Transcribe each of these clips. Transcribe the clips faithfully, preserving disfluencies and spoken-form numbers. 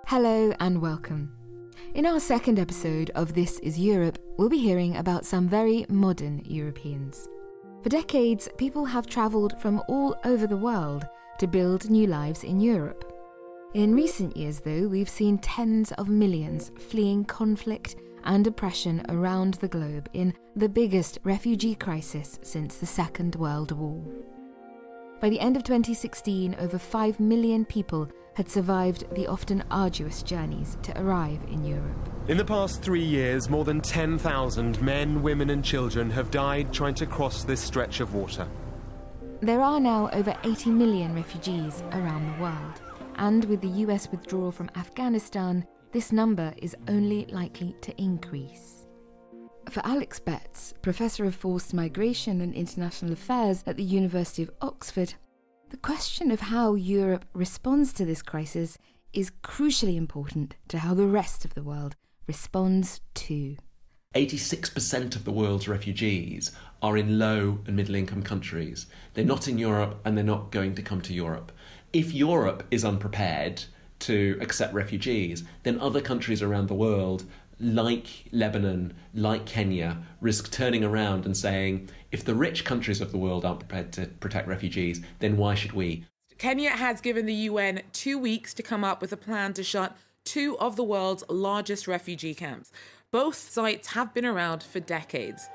Hello and welcome. In our second episode of This is Europe, we'll be hearing about some very modern Europeans. For decades, people have travelled from all over the world to build new lives in Europe. In recent years, though, we've seen tens of millions fleeing conflict and oppression around the globe in the biggest refugee crisis since the Second World War. By the end of twenty sixteen, over five million people had survived the often arduous journeys to arrive in Europe. In the past three years, more than ten thousand men, women and children have died trying to cross this stretch of water. There are now over eighty million refugees around the world, and with the U S withdrawal from Afghanistan, this number is only likely to increase. For Alex Betts, Professor of Forced Migration and International Affairs at the University of Oxford, the question of how Europe responds to this crisis is crucially important to how the rest of the world responds too. eighty-six percent of the world's refugees are in low and middle income countries. They're not in Europe and they're not going to come to Europe. If Europe is unprepared to accept refugees, then other countries around the world, like Lebanon, like Kenya, risk turning around and saying, if the rich countries of the world aren't prepared to protect refugees, then why should we? Kenya has given the U N two weeks to come up with a plan to shut two of the world's largest refugee camps. Both sites have been around for decades.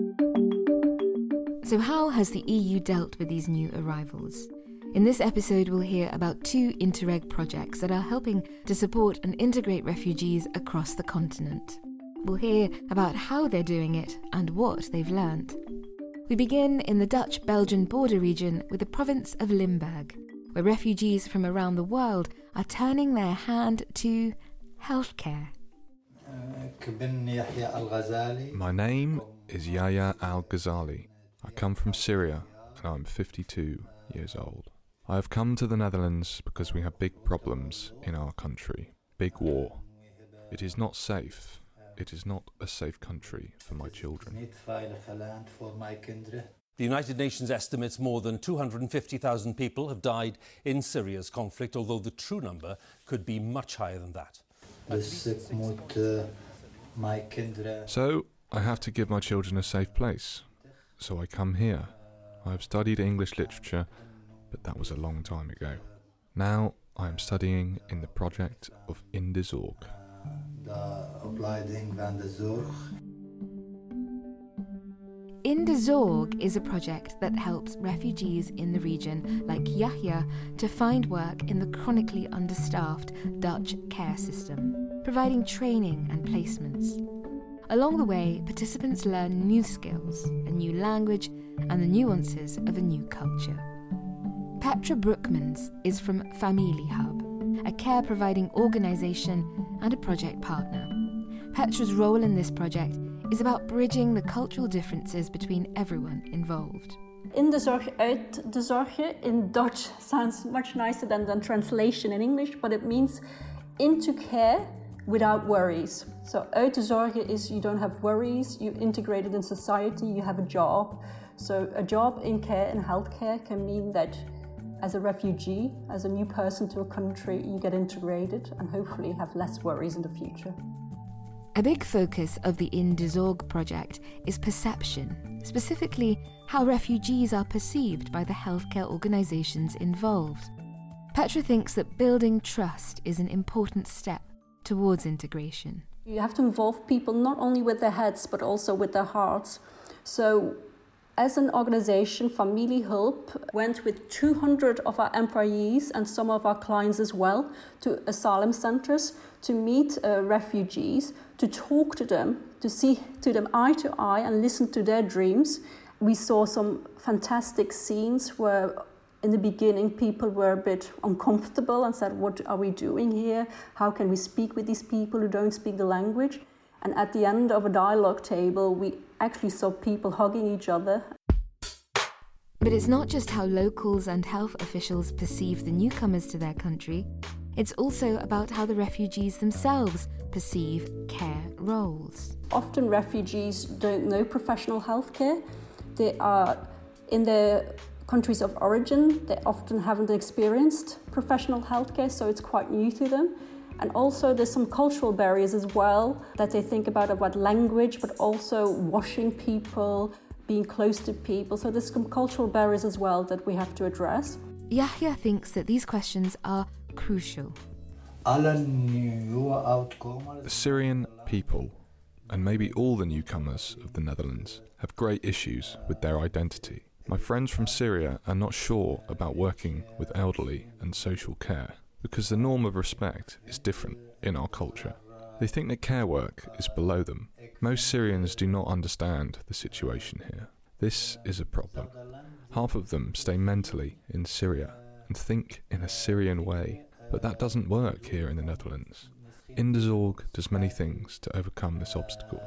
So how has the E U dealt with these new arrivals? In this episode, we'll hear about two Interreg projects that are helping to support and integrate refugees across the continent. We'll hear about how they're doing it and what they've learnt. We begin in the Dutch-Belgian border region with the province of Limburg, where refugees from around the world are turning their hand to healthcare. My name is Yahya Al-Ghazali. I come from Syria and I'm fifty-two years old. I have come to the Netherlands because we have big problems in our country. Big war. It is not safe. It is not a safe country for my children. The United Nations estimates more than two hundred fifty thousand people have died in Syria's conflict, although the true number could be much higher than that. So, I have to give my children a safe place. So I come here. I have studied English literature, but that was a long time ago. Now I am studying in the project of In de Zorg. In de Zorg is a project that helps refugees in the region, like Yahya, to find work in the chronically understaffed Dutch care system, providing training and placements. Along the way, participants learn new skills, a new language, and the nuances of a new culture. Petra Broekmans is from FamilieHub, a care-providing organisation and a project partner. Petra's role in this project is about bridging the cultural differences between everyone involved. In de zorg, uit de zorgen in Dutch sounds much nicer than the translation in English, but it means into care without worries. So uit de zorgen is you don't have worries, you're integrated in society, you have a job. So a job in care and healthcare can mean that as a refugee, as a new person to a country, you get integrated and hopefully have less worries in the future. A big focus of the In de Zorg project is perception, specifically how refugees are perceived by the healthcare organisations involved. Petra thinks that building trust is an important step towards integration. You have to involve people not only with their heads but also with their hearts. So as an organisation, FamilieHulp went with two hundred of our employees and some of our clients as well to asylum centres to meet uh, refugees, to talk to them, to see to them eye to eye and listen to their dreams. We saw some fantastic scenes where in the beginning people were a bit uncomfortable and said, what are we doing here? How can we speak with these people who don't speak the language? And at the end of a dialogue table, we actually saw people hugging each other. But it's not just how locals and health officials perceive the newcomers to their country. It's also about how the refugees themselves perceive care roles. Often refugees don't know professional healthcare. They are in their countries of origin. They often haven't experienced professional healthcare, so it's quite new to them. And also there's some cultural barriers as well that they think about, about language, but also washing people, being close to people. So there's some cultural barriers as well that we have to address. Yahya thinks that these questions are crucial. The Syrian people, and maybe all the newcomers of the Netherlands, have great issues with their identity. My friends from Syria are not sure about working with elderly and social care, because the norm of respect is different in our culture. They think that care work is below them. Most Syrians do not understand the situation here. This is a problem. Half of them stay mentally in Syria and think in a Syrian way, but that doesn't work here in the Netherlands. Indezorg does many things to overcome this obstacle.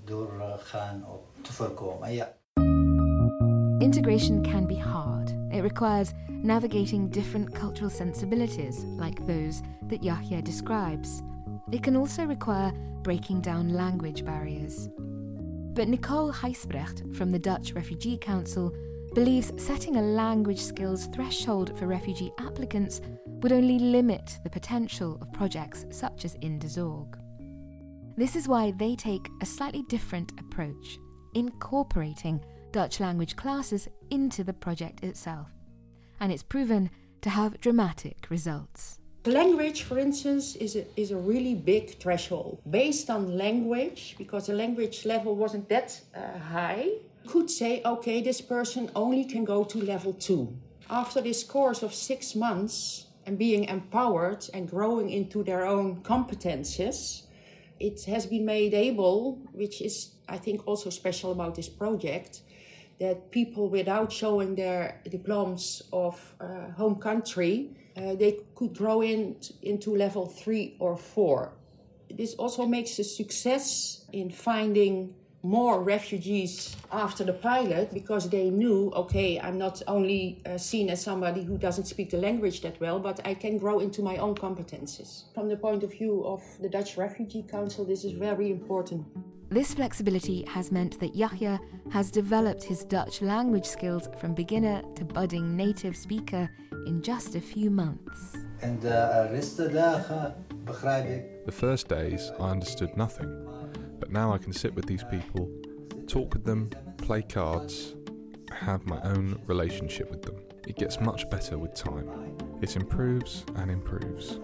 Integration can be hard. It requires navigating different cultural sensibilities, like those that Yahya describes. It can also require breaking down language barriers. But Nicole Gijsbrecht from the Dutch Refugee Council believes setting a language skills threshold for refugee applicants would only limit the potential of projects such as Indezorg. This is why they take a slightly different approach, incorporating Dutch language classes into the project itself. And it's proven to have dramatic results. Language, for instance, is a, is a really big threshold. Based on language, because the language level wasn't that uh, high, could say, okay, this person only can go to level two. After this course of six months and being empowered and growing into their own competences, it has been made able, which is, I think, also special about this project, that people without showing their diplomas of uh, home country, uh, they could grow in, into level three or four. This also makes a success in finding more refugees after the pilot, because they knew, okay, I'm not only uh, seen as somebody who doesn't speak the language that well, but I can grow into my own competences. From the point of view of the Dutch Refugee Council, this is very important. This flexibility has meant that Yahya has developed his Dutch language skills from beginner to budding native speaker in just a few months. The first days I understood nothing, but now I can sit with these people, talk with them, play cards, have my own relationship with them. It gets much better with time. It improves and improves.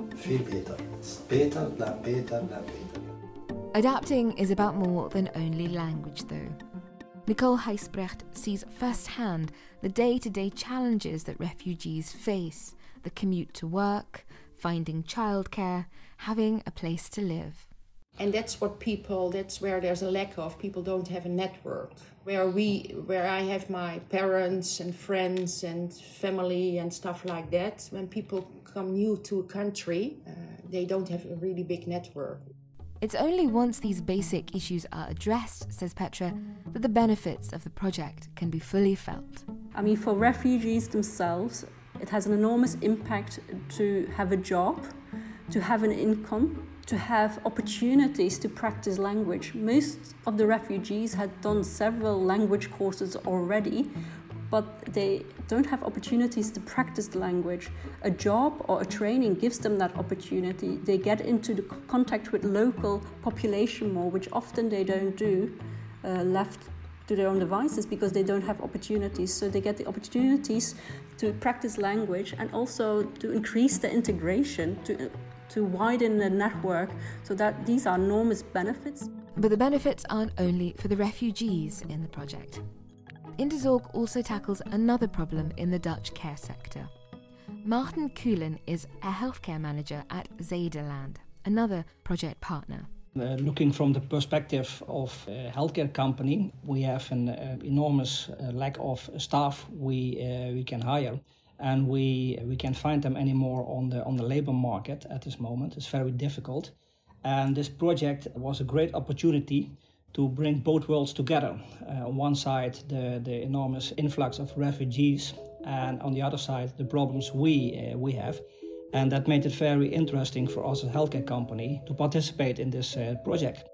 Adapting is about more than only language, though. Nicole Gijsbrecht sees firsthand the day-to-day challenges that refugees face, the commute to work, finding childcare, having a place to live. And that's what people, that's where there's a lack of, people don't have a network. Where we, where I have my parents and friends and family and stuff like that, when people come new to a country, uh, they don't have a really big network. It's only once these basic issues are addressed, says Petra, that the benefits of the project can be fully felt. I mean, for refugees themselves, it has an enormous impact to have a job, to have an income, to have opportunities to practice language. Most of the refugees had done several language courses already, but they don't have opportunities to practice the language. A job or a training gives them that opportunity. They get into the contact with local population more, which often they don't do, uh, left to their own devices because they don't have opportunities. So they get the opportunities to practice language and also to increase the integration, to, to widen the network, so that these are enormous benefits. But the benefits aren't only for the refugees in the project. Indezorg also tackles another problem in the Dutch care sector. Maarten Kulen is a healthcare manager at Zederland, another project partner. Uh, looking from the perspective of a healthcare company, we have an uh, enormous uh, lack of staff we uh, we can hire, and we we can't find them anymore on the on the labor market at this moment. It's very difficult, and this project was a great opportunity to bring both worlds together. Uh, on one side, the, the enormous influx of refugees, and on the other side, the problems we uh, we have. And that made it very interesting for us as a healthcare company to participate in this uh, project.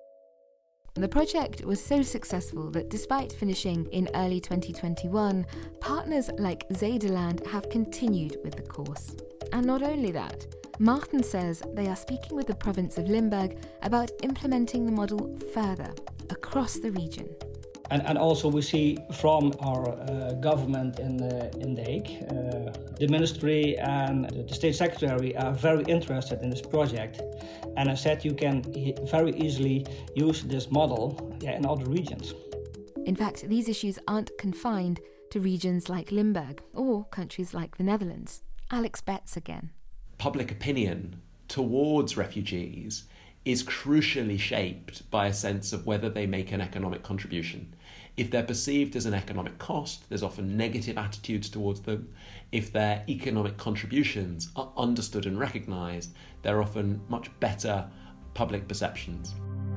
The project was so successful that despite finishing in early twenty twenty-one, partners like Zederland have continued with the course. And not only that, Martin says they are speaking with the province of Limburg about implementing the model further across the region. And, and also we see from our uh, government in, uh, in The Hague, uh, the ministry and the state secretary are very interested in this project. And I said you can e- very easily use this model yeah, in other regions. In fact, these issues aren't confined to regions like Limburg or countries like the Netherlands. Alex Betts again. Public opinion towards refugees is crucially shaped by a sense of whether they make an economic contribution. If they're perceived as an economic cost, there's often negative attitudes towards them. If their economic contributions are understood and recognised, there are often much better public perceptions.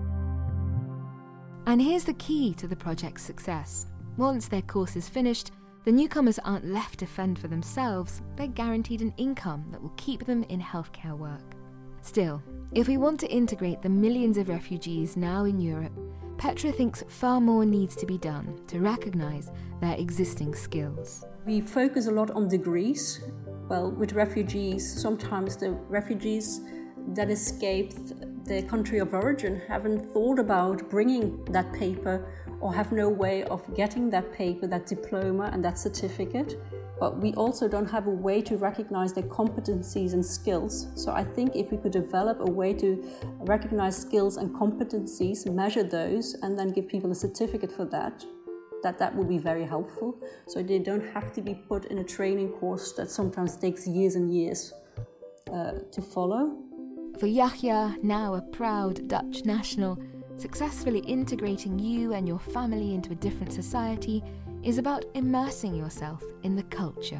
And here's the key to the project's success. Once their course is finished, the newcomers aren't left to fend for themselves, they're guaranteed an income that will keep them in healthcare work. Still, if we want to integrate the millions of refugees now in Europe, Petra thinks far more needs to be done to recognise their existing skills. We focus a lot on degrees. Well, with refugees, sometimes the refugees that escaped their country of origin haven't thought about bringing that paper or have no way of getting that paper, that diploma and that certificate. But we also don't have a way to recognize their competencies and skills. So I think if we could develop a way to recognize skills and competencies, measure those, and then give people a certificate for that, that that would be very helpful. So they don't have to be put in a training course that sometimes takes years and years uh, to follow. For Yahya, now a proud Dutch national, successfully integrating you and your family into a different society is about immersing yourself in the culture.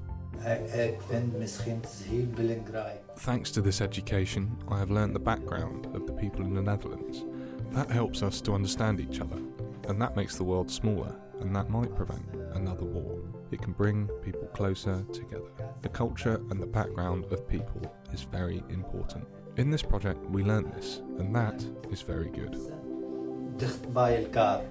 Thanks to this education, I have learnt the background of the people in the Netherlands. That helps us to understand each other, and that makes the world smaller, and that might prevent another war. It can bring people closer together. The culture and the background of people is very important. In this project, we learnt this, and that is very good. Dicht bij elkaar.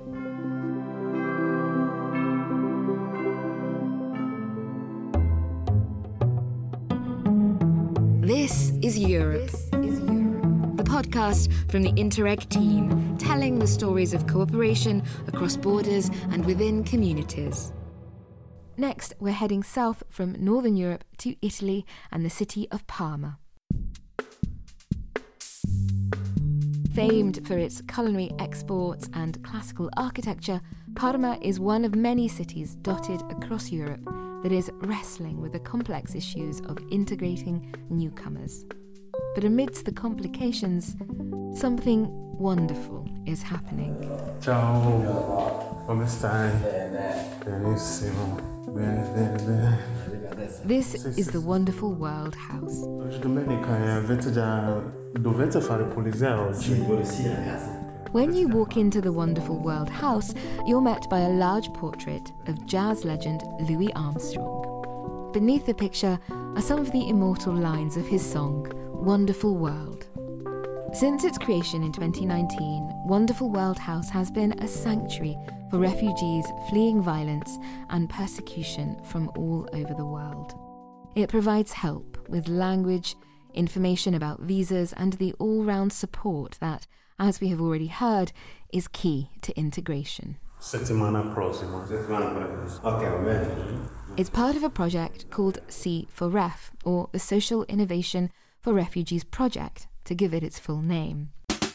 This is Europe. This is Europe. The podcast from the Interreg team, telling the stories of cooperation across borders and within communities. Next, we're heading south from Northern Europe to Italy and the city of Parma. Famed for its culinary exports and classical architecture, Parma is one of many cities dotted across Europe that is wrestling with the complex issues of integrating newcomers. But amidst the complications, something wonderful is happening. Ciao, come stai? Benissimo, bene, bene, bene. This is the Wonderful World House. When you walk into the Wonderful World House, you're met by a large portrait of jazz legend Louis Armstrong. Beneath the picture are some of the immortal lines of his song, Wonderful World. Since its creation in twenty nineteen, Wonderful World House has been a sanctuary for refugees fleeing violence and persecution from all over the world. It provides help with language, information about visas, and the all-round support that, as we have already heard, is key to integration. Settimana prossima. It's part of a project called C four Ref, or the Social Innovation for Refugees Project, to give it its full name.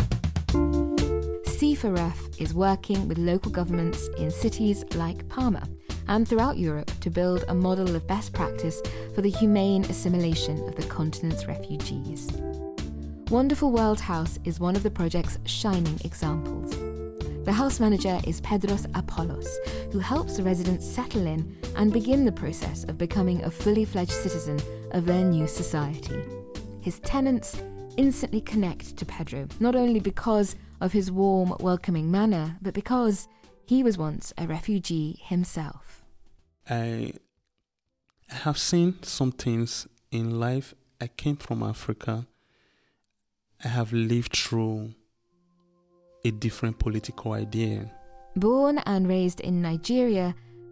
C four Ref is working with local governments in cities like Parma and throughout Europe to build a model of best practice for the humane assimilation of the continent's refugees. Wonderful World House is one of the project's shining examples. The house manager is Pedros Apollos, who helps the residents settle in and begin the process of becoming a fully fledged citizen of their new society. His tenants instantly connect to Pedro, not only because of his warm, welcoming manner, but because he was once a refugee himself. I have seen some things in life. I came from Africa. I have lived through a different political idea. Born and raised in Nigeria,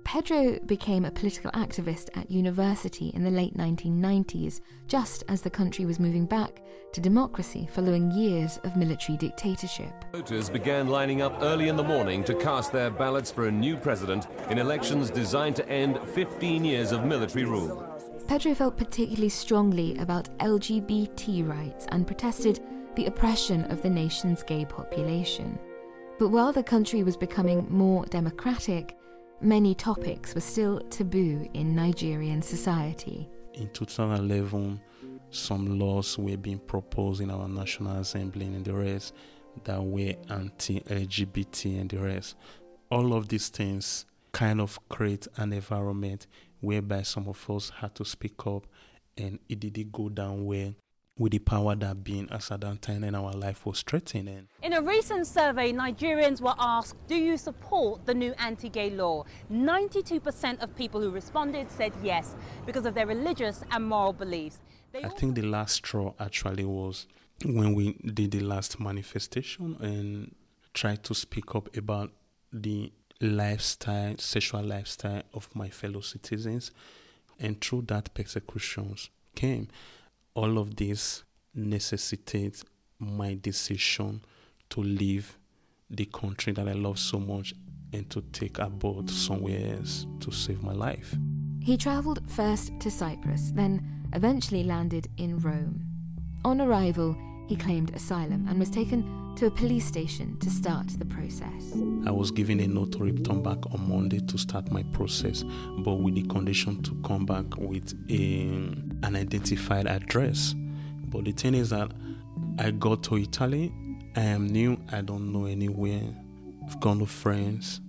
Pedro became a political activist at university in the late nineteen nineties, just as the country was moving back to democracy following years of military dictatorship. Voters began lining up early in the morning to cast their ballots for a new president in elections designed to end fifteen years of military rule. Pedro felt particularly strongly about L G B T rights and protested the oppression of the nation's gay population. But while the country was becoming more democratic, many topics were still taboo in Nigerian society. In two thousand eleven, some laws were being proposed in our National Assembly and the rest that were anti-L G B T and the rest. All of these things kind of create an environment whereby some of us had to speak up, and it didn't go down well with the power that being as at that time in our life was threatening. In a recent survey, Nigerians were asked, do you support the new anti-gay law? ninety-two percent of people who responded said yes, because of their religious and moral beliefs. They I think the last straw actually was when we did the last manifestation and tried to speak up about the lifestyle, sexual lifestyle of my fellow citizens, and through that persecutions came. All of this necessitates my decision to leave the country that I love so much and to take a boat somewhere else to save my life. He travelled first to Cyprus, then eventually landed in Rome. On arrival, he claimed asylum and was taken to a police station to start the process. I was given a note to return back on Monday to start my process, but with the condition to come back with a, an identified address. But the thing is that I got to Italy, I am new, I don't know anywhere, I've gone to France,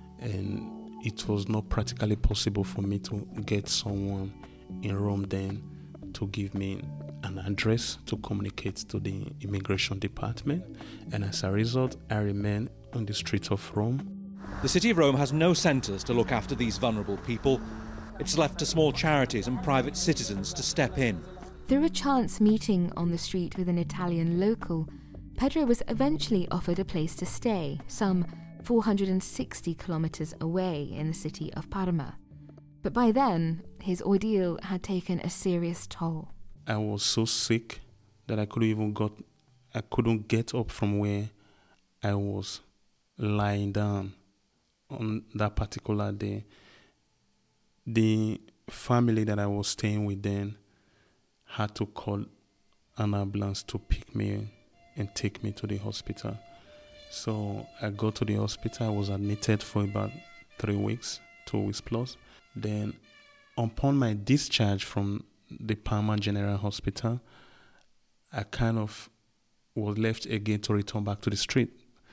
and it was not practically possible for me to get someone in Rome then to give me an address to communicate to the immigration department, and as a result I remained on the streets of Rome. The city of Rome has no centres to look after these vulnerable people. It's left to small charities and private citizens to step in. Through a chance meeting on the street with an Italian local, Pedro was eventually offered a place to stay, some four hundred sixty kilometres away in the city of Parma. But by then, his ordeal had taken a serious toll. I was so sick that I couldn't even got, I couldn't get up from where I was lying down on that particular day. The family that I was staying with then had to call an ambulance to pick me and take me to the hospital. So I got to the hospital. I was admitted for about three weeks, two weeks plus. Then upon my discharge from the Parma General Hospital, I kind of was left again to return back to the street.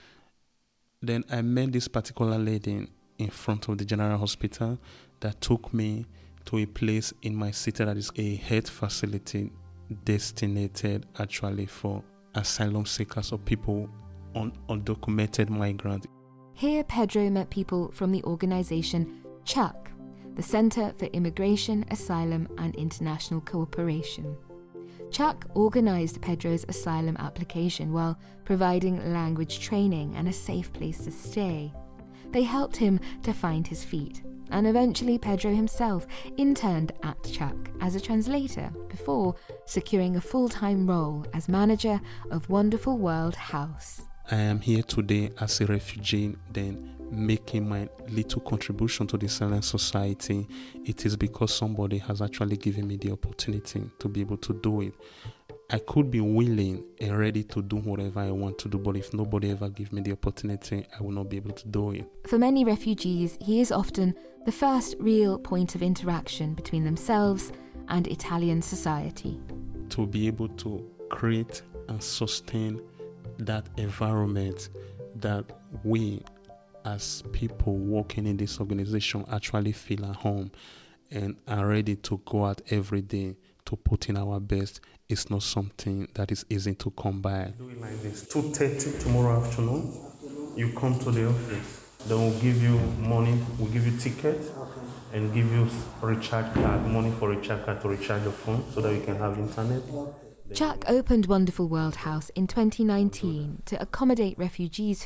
Then I met this particular lady in front of the General Hospital that took me to a place in my city that is a health facility designated actually for asylum seekers or people, un- undocumented migrants. Here Pedro met people from the organisation CHUCK, the Centre for Immigration, Asylum and International Cooperation. CHUCK organised Pedro's asylum application while providing language training and a safe place to stay. They helped him to find his feet, and eventually Pedro himself interned at CHUCK as a translator before securing a full-time role as manager of Wonderful World House. I am here today as a refugee, then making my little contribution to the Silent Society. It is because somebody has actually given me the opportunity to be able to do it. I could be willing and ready to do whatever I want to do, but if nobody ever gives me the opportunity, I will not be able to do it. For many refugees, he is often the first real point of interaction between themselves and Italian society. To be able to create and sustain that environment that we as people working in this organization actually feel at home and are ready to go out every day to put in our best, it's not something that is easy to come by. Do it like this. two thirty tomorrow afternoon, you come to the office. Then we'll give you money, we'll give you ticket and give you recharge card, money for recharge card to recharge your phone so that you can have internet. CHUCK opened Wonderful World House in twenty nineteen to accommodate refugees who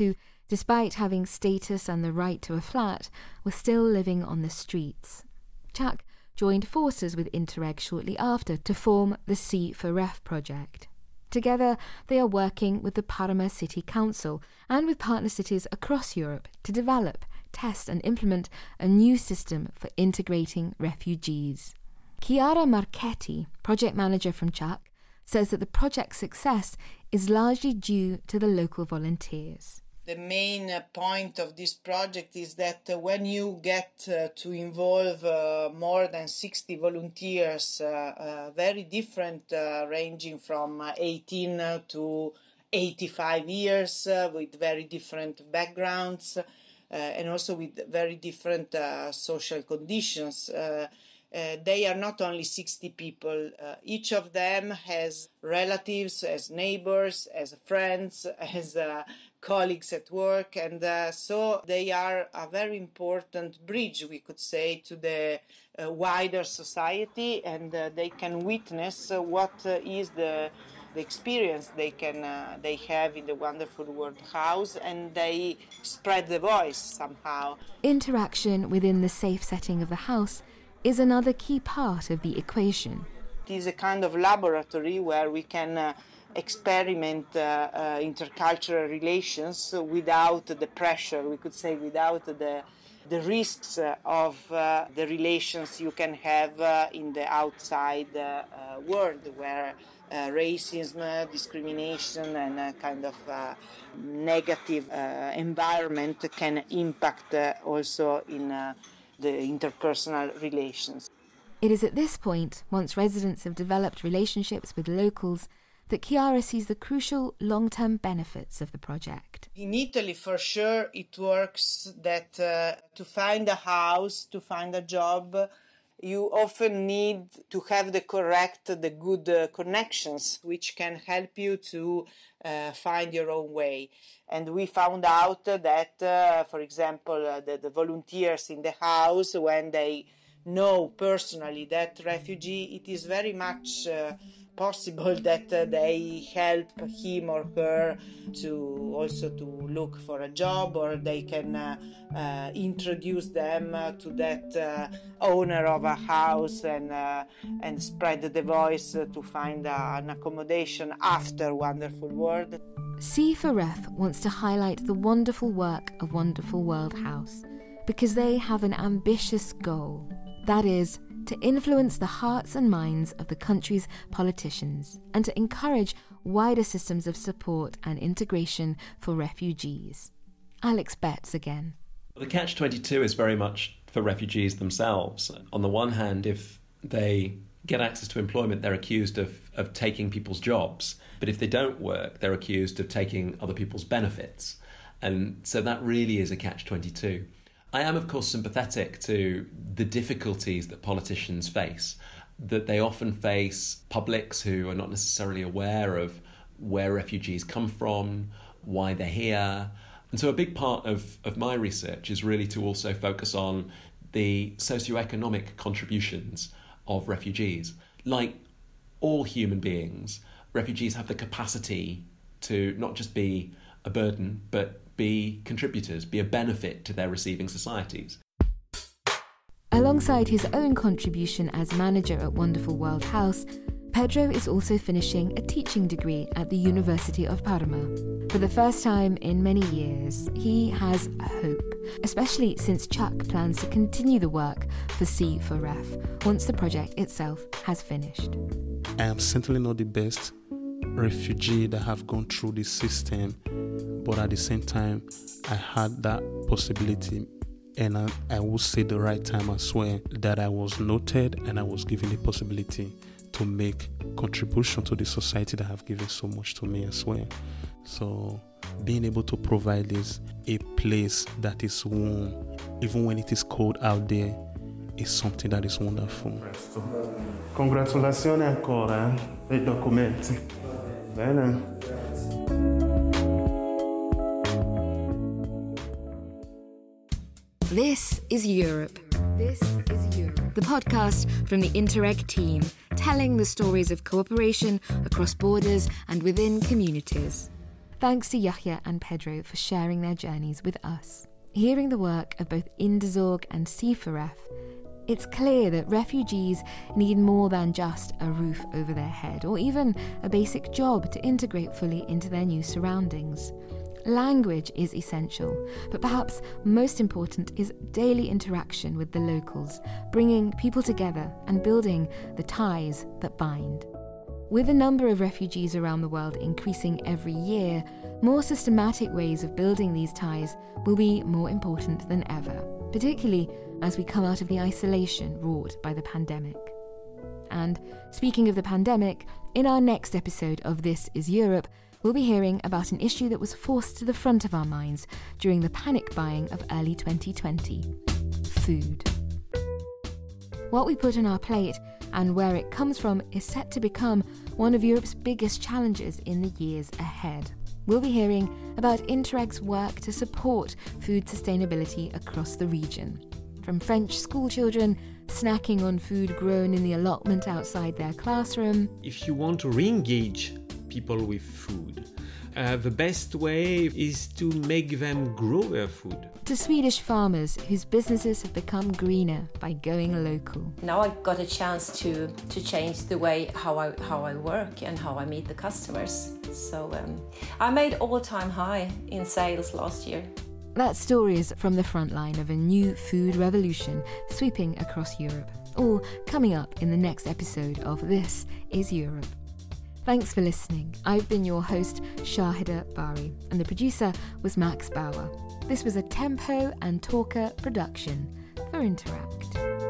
despite having status and the right to a flat, were still living on the streets. Chak joined forces with Interreg shortly after to form the C for Ref project. Together, they are working with the Parma City Council and with partner cities across Europe to develop, test and implement a new system for integrating refugees. Chiara Marchetti, project manager from Chak, says that the project's success is largely due to the local volunteers. The main uh, point of this project is that uh, when you get uh, to involve uh, more than sixty volunteers, uh, uh, very different, uh, ranging from uh, eighteen to eighty-five years, uh, with very different backgrounds, uh, and also with very different uh, social conditions. Uh, Uh, they are not only sixty people. Uh, each of them has relatives, as neighbors, as friends, as uh, colleagues at work, and uh, so they are a very important bridge, we could say, to the uh, wider society, and uh, they can witness uh, what uh, is the the experience they can uh, they have in the Wonderful World House, and they spread the voice somehow. Interaction within the safe setting of the house is another key part of the equation. It is a kind of laboratory where we can uh, experiment uh, uh, intercultural relations without the pressure, we could say, without the the risks uh, of uh, the relations you can have uh, in the outside uh, uh, world, where uh, racism, uh, discrimination and a kind of uh, negative uh, environment can impact uh, also in uh, the interpersonal relations. It is at this point, once residents have developed relationships with locals, that Chiara sees the crucial long-term benefits of the project. In Italy, for sure, it works that uh, to find a house, to find a job, you often need to have the correct, the good uh, connections, which can help you to uh, find your own way. And we found out that, uh, for example, uh, the, the volunteers in the house, when they know personally that refugee, it is very much uh, possible that uh, they help him or her to also to look for a job, or they can uh, uh, introduce them uh, to that uh, owner of a house and uh, and spread the voice uh, to find uh, an accommodation after Wonderful World. C for Ref wants to highlight the wonderful work of Wonderful World House because they have an ambitious goal. That is, to influence the hearts and minds of the country's politicians and to encourage wider systems of support and integration for refugees. Alex Betts again. The catch twenty-two is very much for refugees themselves. On the one hand, if they get access to employment, they're accused of, of taking people's jobs. But if they don't work, they're accused of taking other people's benefits. And so that really is a catch twenty-two. I am, of course, sympathetic to the difficulties that politicians face, that they often face publics who are not necessarily aware of where refugees come from, why they're here. And so a big part of, of my research is really to also focus on the socioeconomic contributions of refugees. Like all human beings, refugees have the capacity to not just be a burden, but be contributors, be a benefit to their receiving societies. Alongside his own contribution as manager at Wonderful World House, Pedro is also finishing a teaching degree at the University of Parma. For the first time in many years, he has hope, especially since Chak plans to continue the work for C for Ref once the project itself has finished. I am certainly not the best refugee that have gone through this system, but at the same time, I had that possibility, and I, I would say the right time as well, that I was noted and I was given the possibility to make contribution to the society that have given so much to me as well. So being able to provide this a place that is warm, even when it is cold out there, is something that is wonderful. Congratulazioni ancora eh, i documenti. Bene. This is Europe. This is Europe. The podcast from the Interreg team, telling the stories of cooperation across borders and within communities. Thanks to Yahya and Pedro for sharing their journeys with us. Hearing the work of both Indazorg and Sifaref, it's clear that refugees need more than just a roof over their head or even a basic job to integrate fully into their new surroundings. Language is essential, but perhaps most important is daily interaction with the locals, bringing people together and building the ties that bind. With the number of refugees around the world increasing every year, more systematic ways of building these ties will be more important than ever, particularly as we come out of the isolation wrought by the pandemic. And speaking of the pandemic, in our next episode of This Is Europe, we'll be hearing about an issue that was forced to the front of our minds during the panic buying of early twenty twenty: food. What we put on our plate and where it comes from is set to become one of Europe's biggest challenges in the years ahead. We'll be hearing about Interreg's work to support food sustainability across the region. From French schoolchildren snacking on food grown in the allotment outside their classroom. If you want to re-engage people with food, uh, the best way is to make them grow their food. To Swedish farmers whose businesses have become greener by going local. Now I got a chance to to change the way how I how I work and how I meet the customers. So um, I made all-time high in sales last year. That story is from the front line of a new food revolution sweeping across Europe. All coming up in the next episode of This Is Europe. Thanks for listening. I've been your host, Shahida Bari, and the producer was Max Bauer. This was a Tempo and Talker production for Interact.